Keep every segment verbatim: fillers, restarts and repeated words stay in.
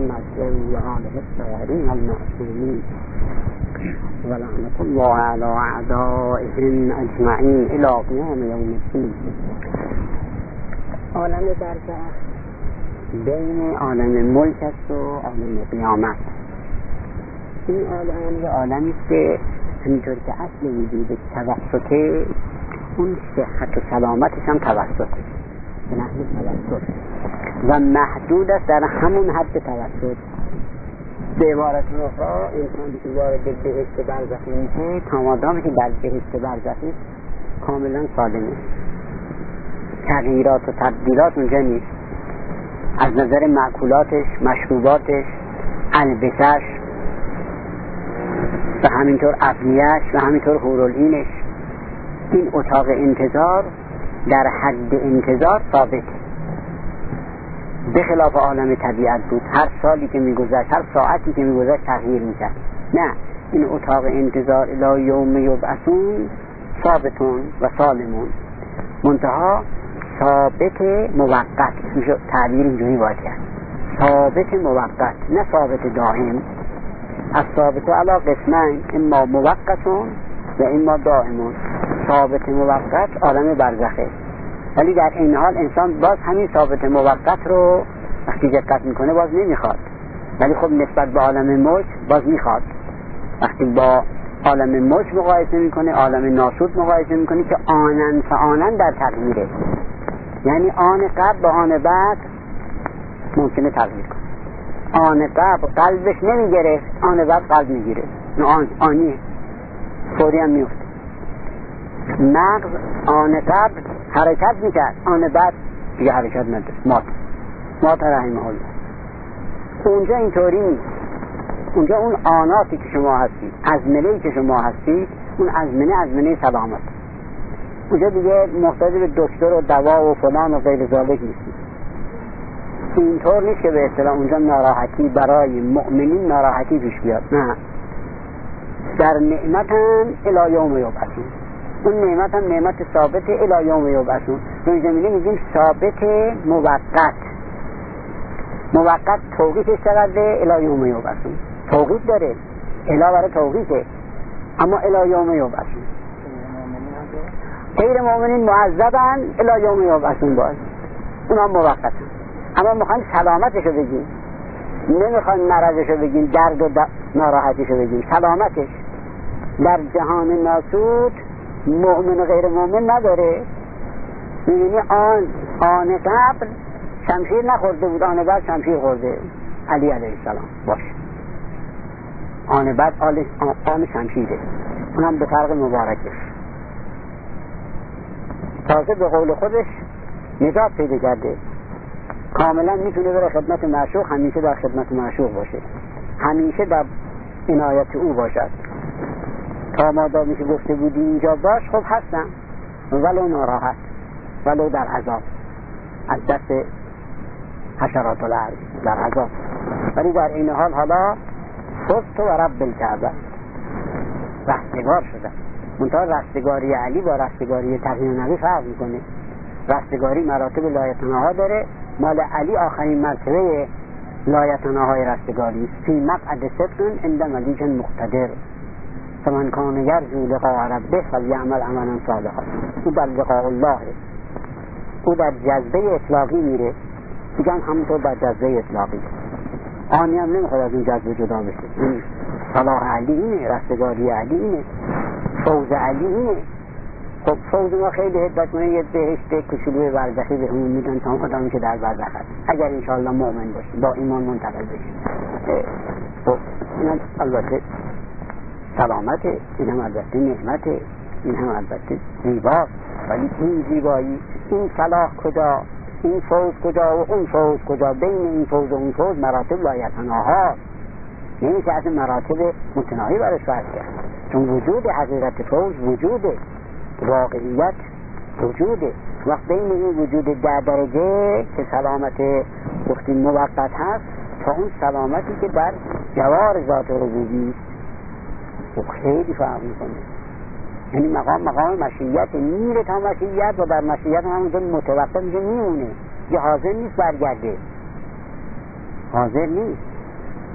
محمد و آله الطاهرین المعصومین و لعنة الله علی اعدائهم اجمعین الی قیام یوم الدین. عالم برزخ بین عالم ملک است و عالم قیامت. این عالم یه عالمی است که همینطور که اصل وجود توسطه، اون صحت و سلامتش هم توسطه، به نحو توسط و محدود است در همون حد توسط. به عبارت اخرى انسان که وارد بهشت برزخی میشه، تا مادامی که در بهشت برزخی کاملا سالمه، تغییرات و تبدیلات اونجا نیست، از نظر مأکولاتش، مشروباتش، البسش و همینطور افنیش و همینطور حورالعینش. این اتاق انتظار در حد انتظار ثابت، به خلاف عالم طبیعت بود هر سالی که میگذشت، هر ساعتی که میگذشت تغییر میکرد. نه، این اتاق انتظار الی یوم یبعثون ثابتون و سالمون، منتها ثابت موقت میشه تعبیر اینجوری باید کرد، ثابت موقت نه ثابت دائم. از ثابت علی قسمین، اما موقتون و اما دائمون. ثابت موقت عالم برزخه، ولی در این حال انسان باز همین ثابت موقت رو وقتی دقت میکنه باز نمیخواد، ولی خب نسبت به عالم ملک باز میخواد. وقتی با عالم ملک مقایسه میکنه، عالم ناسود مقایسه میکنه که آنن فآنن در تغییره، یعنی آن قبل با آن بعد ممکنه تغییر کنه. آن قبل قلبش نمیگرفت، آن بعد قلب میگیره، آن آنیه، فوری هم میفته. مغز آن قبل حرکت میکرد، آن بعد دیگه حرکت نداره، مات مات رحمه الله. اونجا اینطوری نیست. اونجا اون آناتی که شما هستید، ازمنه‌ای که شما هستید، اون ازمنه ازمنه سلامت. اونجا دیگه محتاج به دکتر و دوا و فلان و غیر ذالک نیستید. اینطور نیست که به اصطلاح اونجا ناراحتی برای مؤمنین ناراحتی پیش بیاد، نه، در نعمت هم الی یوم یبعثون. اون نعمت هم نعمت ثابت الی یوم یبعثون. روی زمینه میگیم ثابت موقت. موقت توقیفش چقدره؟ الی یوم یبعثون. توقیف داره، الی برای توقیفه، اما الی یوم یبعثون. غیر مؤمنین معذبن الی یوم یبعثون، باز اونا موقتن، اما میخوایم سلامتشو بگیم، نمیخوایم مرضشو بگیم، درد و د... ناراحتیشو بگیم، سلامتش. در جهان ناسود مؤمن و غیر مؤمن نداره. یعنی آن آن قبل شمشیر نخورده بود، آن بعد شمشیر خورده، علی علیه السلام باش، آن بعد آن, آن شمشیره، اونم به طرق مبارکش. تازه به قول خودش نجات پیدا کرده، کاملا میتونه بره خدمت معشوق، همیشه در خدمت معشوق باشه، همیشه در عنایت او باشد. تا مادامی که گفته بودی اینجا باش، خب هستم، ولو ناراحت، ولو در عذاب، از دست حشرات الارض در عذاب، ولی در این حال حالا فزت و رب الکعبه، رستگار شده. منتها رستگاری علی با رستگاری تقی نبی فرق میکنه. رستگاری مراتب لایتناها داره، مال علی آخرین مرتبه لایتناهای رستگاری، فی مقعد صدق عند ملیک مقتدر، فمن کان یرجو لقاء ربه فلیعمل عملا صالحا. او در لقاء الله، او در جذبه اطلاقی میره، دیگه همونطور در جذبه اطلاقی، آنی هم نمیخواد از این جذبه جدا بشه. صلاح علی اینه، رستگاری علی اینه، فوز علی اینه. خب فوز ما خیلی حدتونه، یه بهشت کشلوی برزخی به همون میدن تا آدمی که در برزخ هست، اگر انشاءالله مؤمن باشه، با ایمان منتقل بشه. خب این البته سلامته، این هم البته نعمته، این هم البته زیبا، ولی این زیبایی، این صلاح کجا، این فوز کجا و اون فوز کجا؟ بین این فوز و اون فوز مراتب لایتناها، نمیشه از مراتب متناهی برش فرض کرد، چون وجود حقیقت فوز وجوده، واقعیت وجوده. وقت بین این وجود ده درجه که سلامت گفتیم موقت هست، تا اون سلامتی که بر جوار ذات ربوبی است، خیلی فرق میکنه. یعنی مقام مقام مشیت، میره تا مشیت و بر مشیت همونجا متوقف میشه، میمونه، یه حاضر نیست برگرده، حاضر نیست.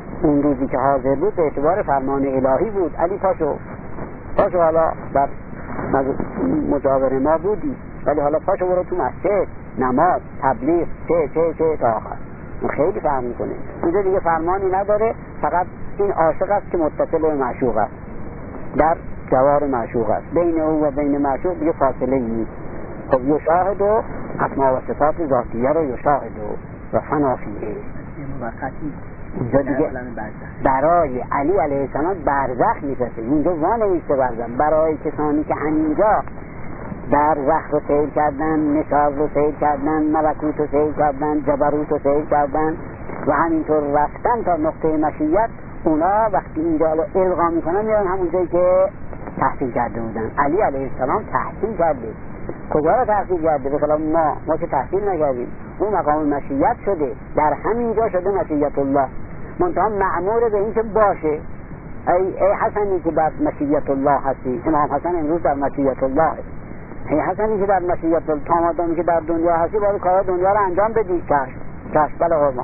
اون روزی که حاضر بود به اعتبار فرمان الهی بود. علی پاشو پاشو حالا در مجاور ما بودی، ولی حالا پاشو برو تو مسجد، نماز، تبلیغ، چه چه چه تا آخر. اون خیلی فهم میکنه. اونجا دیگه فرمانی نداره، فقط این عاشق است که متصل به معشوق است، در جوار معشوق است. بین او و بین معشوق دیگه فاصله نیست. خب یشاهد و اسما و صفات ذاتیه رو یشاهد و فنافیه. اینجا دیگه برای علی علیه السلام برزخ میفته. اینجا وانویسته برزخ برای کسانی که همینجا برزخ رو سیر کردن، نشاز رو سیر کردن، ملکوت رو سیر کردن، جبروت رو سیر کردن و همینطور رفتن تا نقطه مشیت. اونا وقتی اینجا رو القا میکنن میرن همون جایی که تحصیل کرده بودن. علی علیه السلام تحصیل کرده. کجا رو تحصیل کرده؟ به خلاف ما ما که تحصیل نکردیم. اون مقام مشیت شده، در همینجا شده مشیت الله. منتها مأمور به این که باشه. ای, ای حسنی که در مشیت الله هستی. امام حسن امروز در مشیت الله هست. ای حسنی که در مشیت الله، تا مادامی که در دنیا هستی باید کار دنیا رو انجام بدی. چشم چشم بله قربان.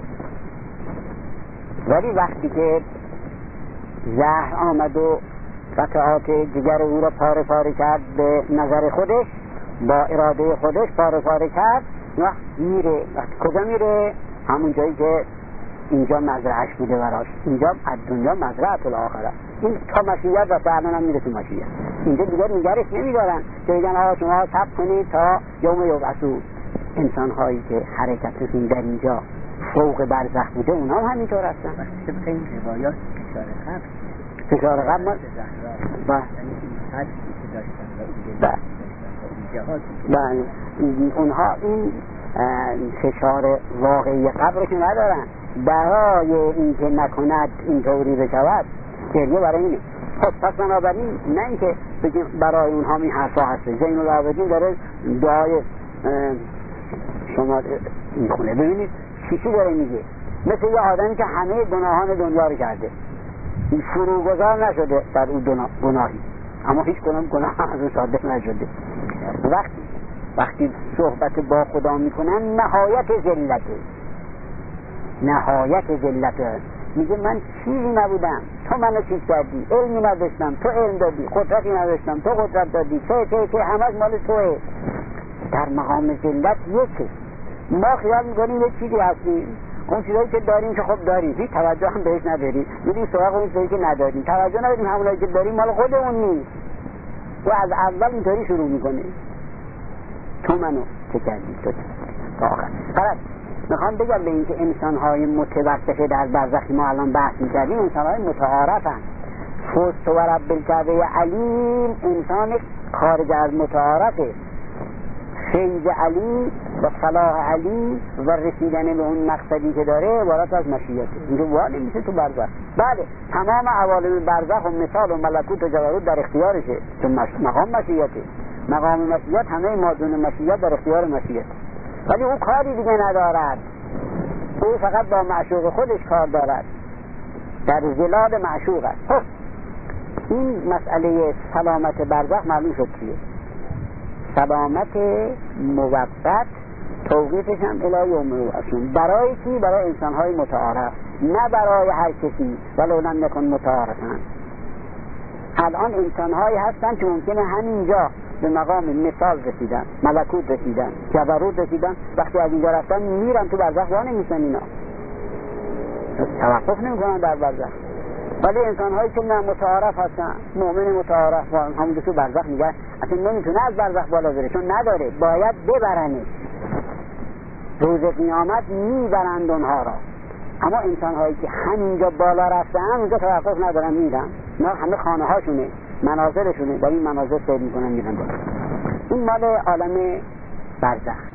ولی وقتی که زهر آمد و قطعات جگر او را پاره پاره کرد به نظر خودش، با اراده خودش پاره پاره کرد، وقت میره. وقتی کجا میره؟ همون جایی که اینجا مزرعش بوده براش. اینجا از دنیا مزرعت الاخره. این تا مشیت و فرمان هم میره تو مشیت. اینجا دیگر نگرش نمیدارن که بگن آقا شما صبر کنید تا یوم یبعثون. انسان هایی که حرکتشون در اینجا فوق برزخ بوده اونا هم همینطور هستن. طبق این روایات فشار قبل فشار قبل ما با بله اونها این فشار واقعی قبر که ندارن. برای اینکه نکند اینطوری بشود گریه برای اینه. خب پس بنابراین نه اینکه بگیم برای اونها این حرفا هست. زین العابدین داره دعای شما میخونه. ببینید چیزی داره میگه، مثل یه آدمی که همه گناهان دنیا رو کرده، فروگذار نشده در اون گناهی، اما هیچ کنم گناه از اون صادق نشده. وقتی وقتی صحبت با خدا میکنن نهایت ذلته، نهایت ذلته. میگه من چیزی نبودم، تو منو چیز کردی، علمی نداشتم تو علم دادی، قدرتی نداشتم تو قدرت دادی، چه چه چه همش مال توه. در مقام ذلت یکی ما خیال میکنیم یه چیزی هستیم، اون چیزایی که داریم که خب داریم، هیچ توجه هم بهش نداریم، میریم سراغ اون چیزایی که نداریم، توجه نداریم همونایی که داریم مال خودمون نیست. و از اول اینطوری شروع میکنه تو منو چه کردی تو تا آخر. فقط میخوام بگم به این که انسان‌های متوسطه در برزخی ما الان بحث می‌کردیم انسان‌های متعارفن. فوت و رب الکعبه علیم انسان خارج از متعارفه. فیض علی و صلاح علی و رسیدن به اون مقصدی که داره عبارت از مشیته. اینجا وارد میشه تو برزخ. بله تمام عوالم برزخ و مثال و ملکوت و جبروت در اختیارشه، چون مقام مشیته. مقام مشیت همه مادون مشیت در اختیار مشیت، ولی او کاری دیگه ندارد. او فقط با معشوق خودش کار دارد، در ظلال معشوق است. خب این مسئله سلامت برزخ معلوم شد چیه. سلامت موقت توقیفش هم الی یوم یبعثون. برای کی؟ برای انسان‌های متعارف، نه برای هر کسی ولو لم یکن متعارفا. الان انسان‌هایی هستن که ممکنه همینجا به مقام مثال رسیدن، ملکوت رسیدن، جبروت رسیدن، وقتی از اینجا رفتن میرن تو برزخ وا نمیشن، اینا توقف نمیکنن در برزخ. ولی انسان هایی که نه متعارف هستن، مؤمن متعارف همونجا تو برزخ میگن اصلا نمیتونه از برزخ بالا بره، چون نداره، باید ببرنش. روز قیامت میبرند اونها را. اما انسان هایی که همینجا بالا رفتن اونجا توقف ندارن، میرن. اینا همه خانه هاشونه، مناظرشونه، در این مناظر سیر میکنن میرن بالا. این مال عالم برزخ.